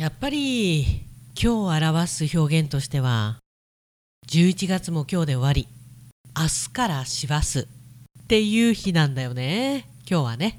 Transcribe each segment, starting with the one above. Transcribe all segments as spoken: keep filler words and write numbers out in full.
やっぱり今日を表す表現としては、じゅういちがつも今日で終わり、明日から師走っていう日なんだよね、今日はね。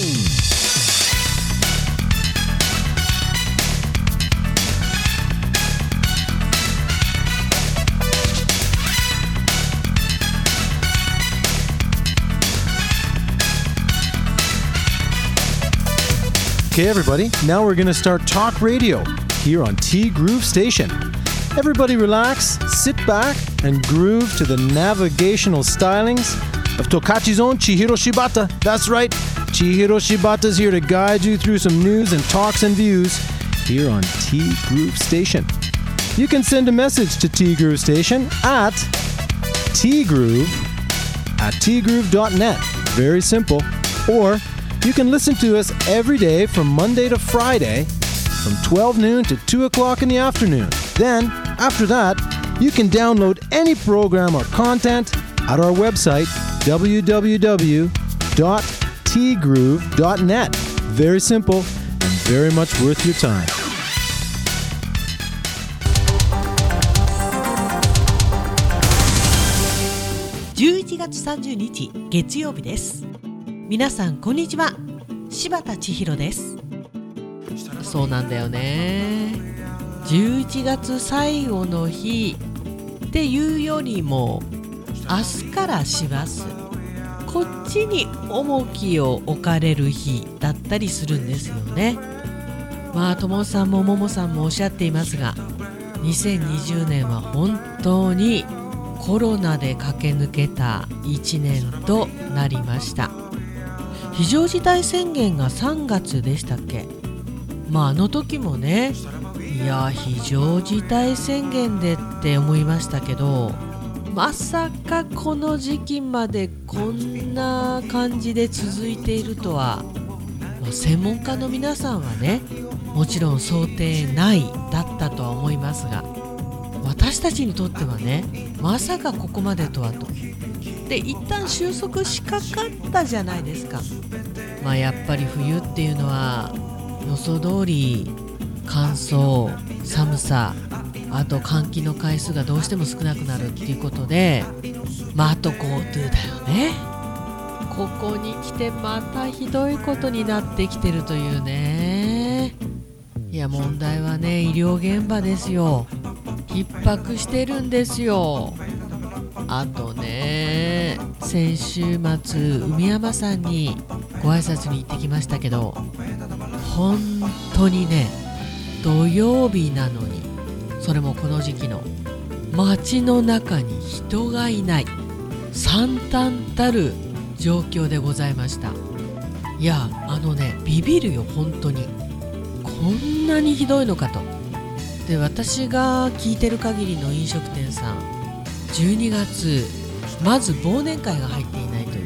Okay, everybody, now we're going to start talk radio here on T Groove Station. Everybody relax, sit back, and groove to the navigational stylings of Tokachi's own Chihiro Shibata. That's right, Chihiro Shibata's here to guide you through some news and talks and views here on T Groove Station. You can send a message to T Groove Station at tgroove at tgroove dot net. Very simple. Or you can listen to us every day from Monday to Friday from twelve noon to two o'clock in the afternoon. Then, after that, you can download any program or content at our website, w w w dot t groove dot net. Very simple and very much worth your time. じゅういちがつさんじゅうにち月曜日です。皆さんこんにちは、柴田千尋です。そうなんだよね、じゅういちがつ最後の日っていうよりも明日から師走、こっちに重きを置かれる日だったりするんですよね。まあともさんもももさんもおっしゃっていますが、にせんにじゅうねんは本当にコロナで駆け抜けたいちねんとなりました。非常事態宣言がさんがつでしたっけ。まああの時もね、いや非常事態宣言でって思いましたけど、まさかこの時期までこんな感じで続いているとは、まあ、専門家の皆さんはね、もちろん想定内だったとは思いますが、私たちにとってはね、まさかここまでとはと。で一旦収束しかかったじゃないですか。まあやっぱり冬っていうのは予想通り乾燥、寒さ、あと換気の回数がどうしても少なくなるっていうことで、まああと GoTo だよね。ここに来てまたひどいことになってきてるというね。いや問題はね、医療現場ですよ。逼迫してるんですよ。あとね、先週末海山さんにご挨拶に行ってきましたけど、本当にね、土曜日なのに、それもこの時期の街の中に人がいない惨憺たる状況でございました。いやあのね、ビビるよ本当に。こんなにひどいのかと。で私が聞いてる限りの飲食店さん、じゅうにがつまず忘年会が入っていないという。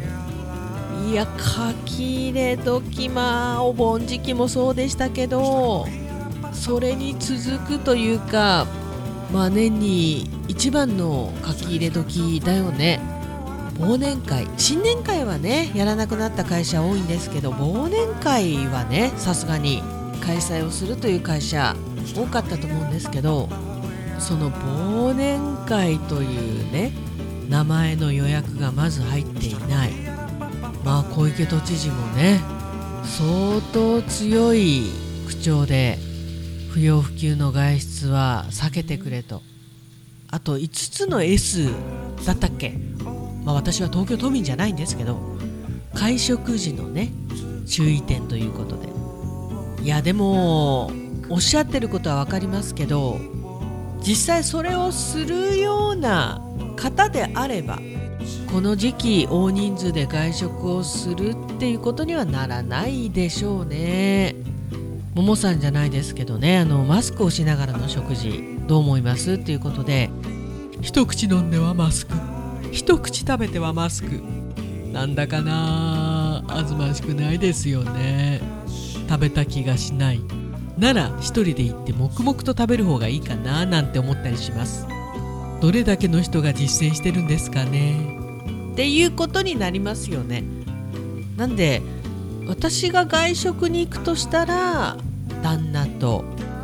いや書き入れ時、まあお盆時期もそうでしたけど、それに続くというか、まあ年に一番の書き入れ時だよね。忘年会、新年会はねやらなくなった会社多いんですけど、忘年会はねさすがに開催をするという会社多かったと思うんですけど、その忘年会というね名前の予約がまず入っていない。まあ小池都知事もね相当強い口調で不要不急の外出は避けてくれと。あといつつの エス だったっけ。まあ私は東京都民じゃないんですけど、会食時のね注意点ということで。いやでもおっしゃってることは分かりますけど、実際それをするような方であれば、この時期大人数で外食をするっていうことにはならないでしょうね。ももさんじゃないですけどね、あのマスクをしながらの食事どう思いますっていうことで、一口飲んではマスク、一口食べてはマスク、なんだかなあずましくないですよね。食べた気がしないなら一人で行って黙々と食べる方がいいかななんて思ったりします。どれだけの人が実践してるんですかねっていうことになりますよね。なんで私が外食に行くとしたら旦那と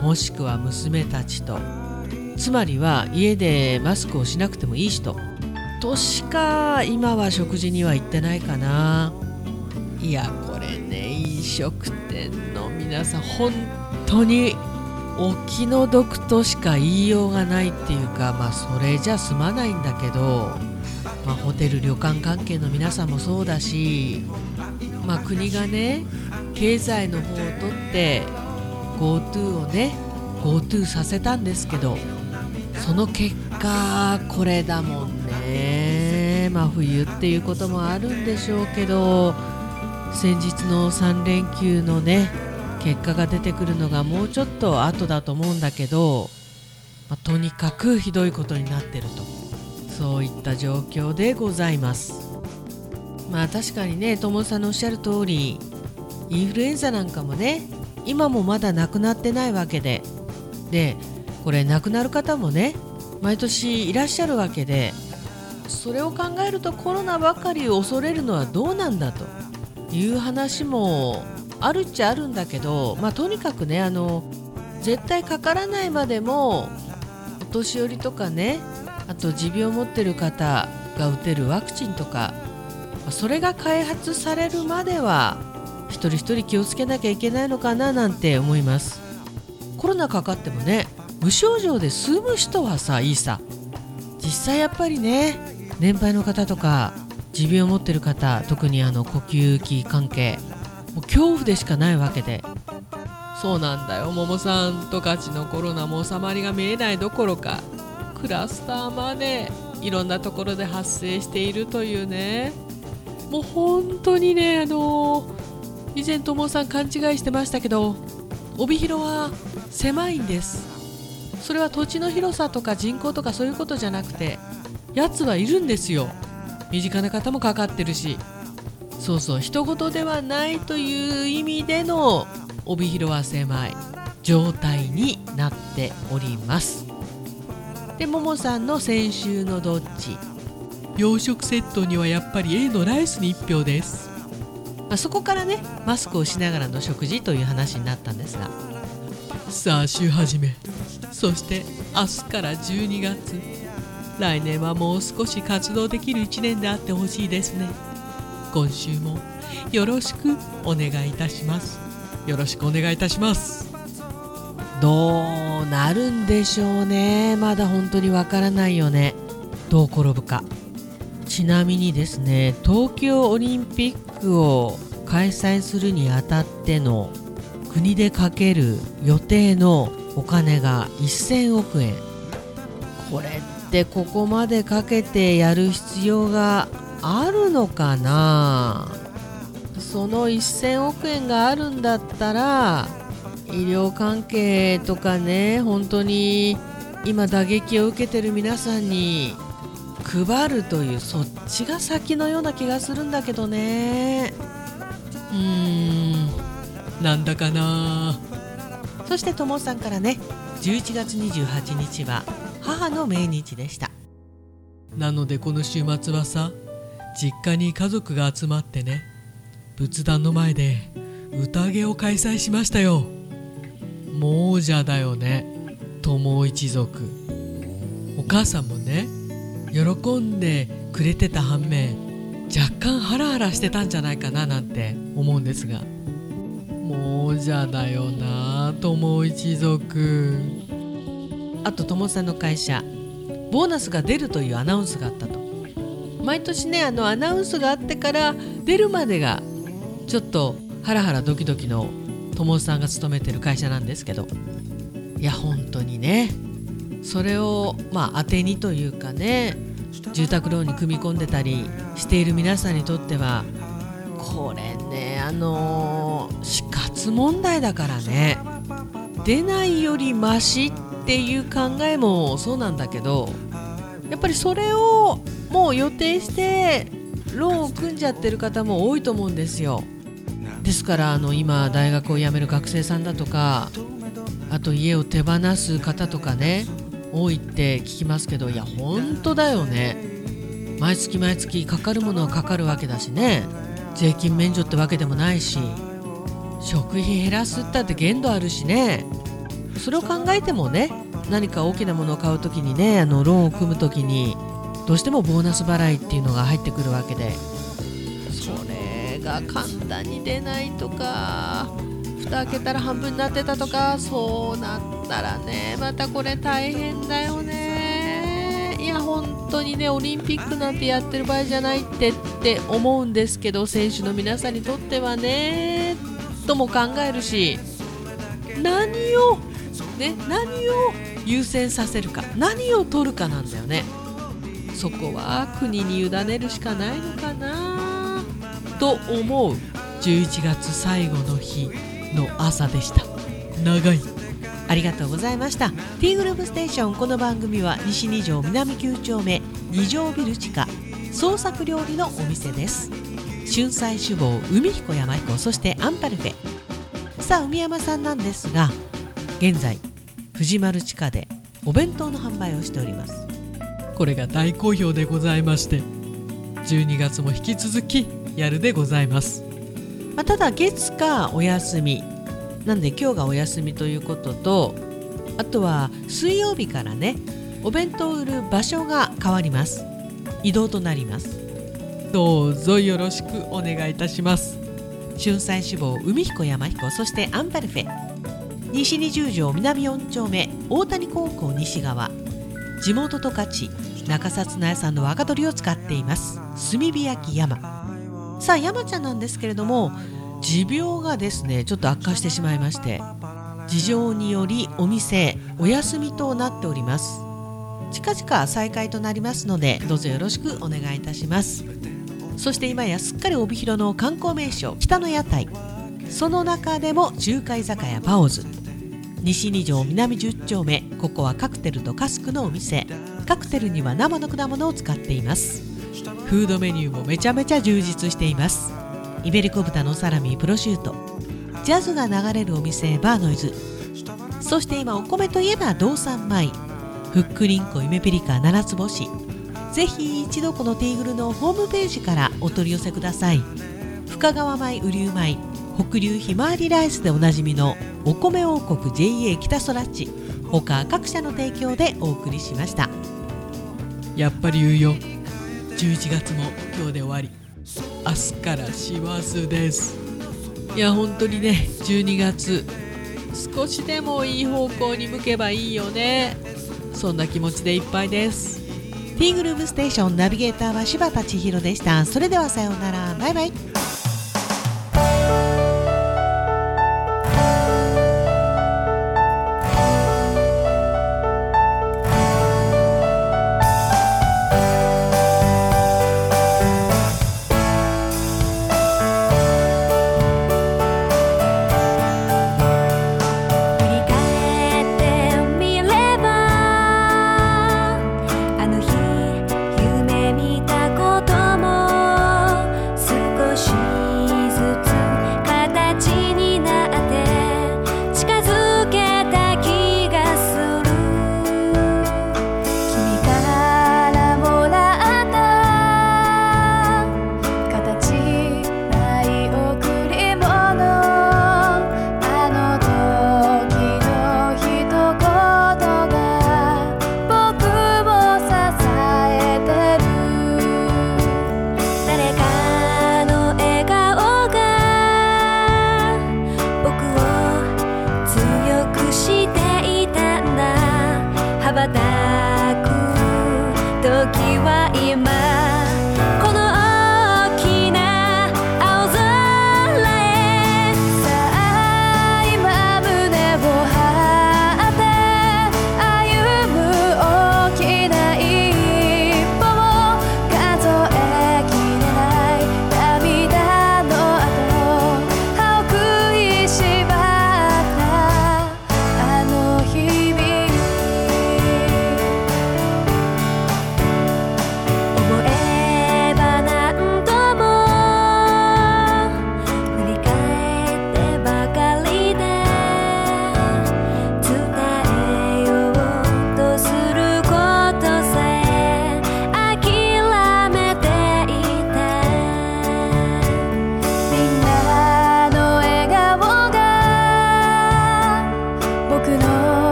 もしくは娘たちと、つまりは家でマスクをしなくてもいい人としか今は食事には行ってないかな。いやこれね、飲食店の皆さん本当にお気の毒としか言いようがないっていうか、まあそれじゃ済まないんだけど、まあ、ホテル旅館関係の皆さんもそうだし、まあ、国がね経済の方を取って GoTo をね GoTo させたんですけど、その結果これだもんね。まあ冬っていうこともあるんでしょうけど、先日のさん連休のね結果が出てくるのがもうちょっと後だと思うんだけど、まあ、とにかくひどいことになってると、そういった状況でございます。まあ確かにね、友さんのおっしゃる通り、インフルエンザなんかもね今もまだなくなってないわけで、でこれ亡くなる方もね毎年いらっしゃるわけで、それを考えるとコロナばかりを恐れるのはどうなんだという話もあるっちゃあるんだけど、まあとにかくね、あの絶対かからないまでもお年寄りとかね、あと持病を持ってる方が打てるワクチンとか、それが開発されるまでは一人一人気をつけなきゃいけないのかななんて思います。コロナかかってもね無症状で済む人はさいいさ、実際やっぱりね年配の方とか持病を持ってる方、特にあの呼吸器関係もう恐怖でしかないわけで、そうなんだよ、ももさんとかちのコロナも収まりが見えないどころかクラスターまでいろんなところで発生しているというね、もう本当にね、あの以前ともさん勘違いしてましたけど、帯広は狭いんです。それは土地の広さとか人口とかそういうことじゃなくて、やつはいるんですよ。身近な方もかかってるし、そうそう、人事ではないという意味での帯広は狭い状態になっております。で、ももさんの先週のどっち、洋食セットにはやっぱり A のライスにいち票です。まあ、そこからねマスクをしながらの食事という話になったんですが、さあ週始め、そして明日からじゅうにがつ、来年はもう少し活動できるいちねんであってほしいですね。今週もよろしくお願いいたします。よろしくお願いいたします。どうなるんでしょうね。まだ本当にわからないよね、どう転ぶか。ちなみにですね、東京オリンピックを開催するにあたっての国でかける予定のお金がせんおくえん。これってここまでかけてやる必要があるのかな。そのせんおくえんがあるんだったら、医療関係とかね、本当に今打撃を受けてる皆さんに配るという、そっちが先のような気がするんだけどね。うーん、なんだかな。そしてともさんからね、じゅういちがつにじゅうはちにちは母の命日でした。なのでこの週末はさ、実家に家族が集まってね、仏壇の前で宴を開催しましたよ。亡者だよね、友一族。お母さんもね喜んでくれてた反面、若干ハラハラしてたんじゃないかななんて思うんですが、亡者だよな友一族。あと友さんの会社、ボーナスが出るというアナウンスがあったと。毎年ね、あのアナウンスがあってから出るまでがちょっとハラハラドキドキの友さんが勤めてる会社なんですけど、いや本当にね、それをまあ当てにというかね、住宅ローンに組み込んでたりしている皆さんにとっては、これね、あのー、死活問題だからね、出ないよりマシっていう考えもそうなんだけど、やっぱりそれをもう予定してローンを組んじゃってる方も多いと思うんですよ。ですからあの今大学を辞める学生さんだとか、あと家を手放す方とかね多いって聞きますけど、いや本当だよね。毎月毎月かかるものはかかるわけだしね、税金免除ってわけでもないし、食費減らすったって限度あるしね。 それを考えてもね、何か大きなものを買うときにね、あのローンを組むときにどうしてもボーナス払いっていうのが入ってくるわけで、それが簡単に出ないとか、蓋開けたら半分になってたとか、そうなったらね、またこれ大変だよね。いや本当にね、オリンピックなんてやってる場合じゃないってって思うんですけど、選手の皆さんにとってはねとも考えるし、何をね、何を優先させるか、何を取るかなんだよね。そこは国に委ねるしかないのかなと思うじゅういちがつ最後の日の朝でした。長い。ありがとうございました。 T グループステーション、この番組は西に条南きゅう丁目に条ビル地下創作料理のお店です。春菜酒房海彦山彦、そしてアンパルフェ。さあ海山さんなんですが、現在藤丸地下でお弁当の販売をしております。これが大好評でございまして、じゅうにがつも引き続きやるでございます。まあ、ただ月火お休みなんで、今日がお休みということと、あとは水曜日からね、お弁当を売る場所が変わります。移動となります。どうぞよろしくお願いいたします。春菜酒房海彦山彦、そしてアンパルフェ。西にじゅう条南よん丁目大谷高校西側、地元十勝中札内さんの若鶏を使っています。炭火焼き山。さあ山ちゃんなんですけれども、持病がですねちょっと悪化してしまいまして、事情によりお店お休みとなっております。近々再開となりますので、どうぞよろしくお願いいたします。そして今やすっかり帯広の観光名所北の屋台、その中でも中華居酒屋パオズ、西に条南じゅう丁目、ここはカクテルとカスクのお店。カクテルには生の果物を使っています。フードメニューもめちゃめちゃ充実しています。イベリコ豚のサラミ、プロシュート、ジャズが流れるお店バーノイズ、そして今お米といえば道産米、ふっくりんこ夢ピリカ七つ星。ぜひ一度このティーグルのホームページからお取り寄せください。深川米、雨竜米、北流ひまわりライスでおなじみのお米王国 ジェイエー 北空地、他各社の提供でお送りしました。やっぱり言うよ、じゅういちがつも今日で終わり、明日から師走です。いや本当にね、じゅうにがつ少しでもいい方向に向けばいいよね。そんな気持ちでいっぱいです。 T グループステーションナビゲーターは柴田千尋でした。それではさようなら、バイバイ。